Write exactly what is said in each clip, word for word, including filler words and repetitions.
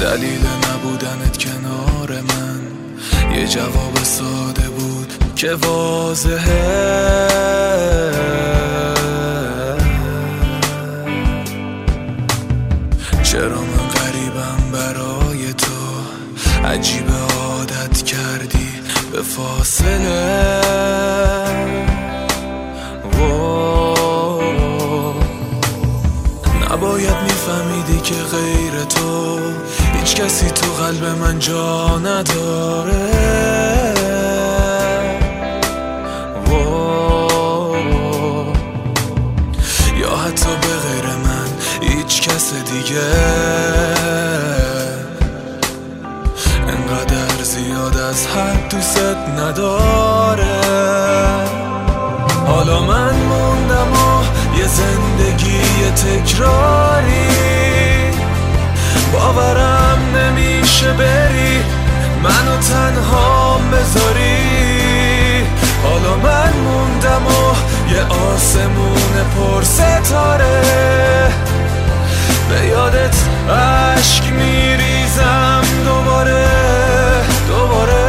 دلیل نبودنت کنار من یه جواب ساده بود که واضحه. چرا من غریبم برای تو، عجیب عادت کردی به فاصله. نباید میفهمیدی که غیر تو هیچ کسی تو قلب من جا نداره. یا حتی به غیر من هیچ کس دیگه انقدر زیاد از حد دوست نداره. حالا من موندم و یه زندگی تکراری، باورم نمیشه بری منو تنها بذاری. حالا من موندم و یه آسمون پر ستاره، به یادت عشق میریزم دوباره دوباره.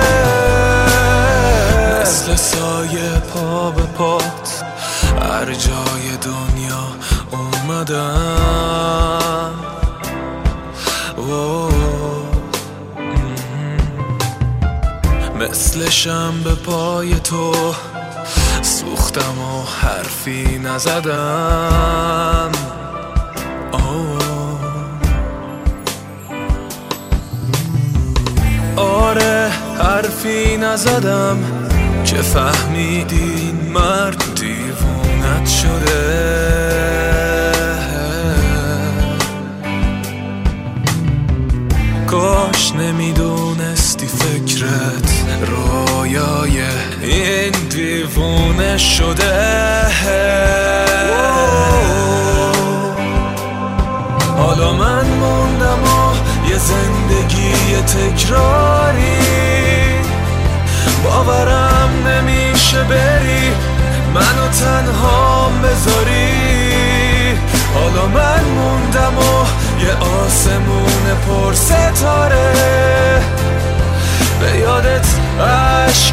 مثل سایه پا به پات هر جای دنیا اومدم. مثل شنبه پای تو سوختم و حرفی نزدم. آره حرفی نزدم که فهمیدی این مرد دیوونت شده. کاش نمیدونستی فکرت رویای این دیوونه شده. حالا من موندم و یه زندگی تکراری، باورم نمیشه بری منو تنها بذاری. حالا من موندم و یه آسمون پر ستاره، به یادت عشق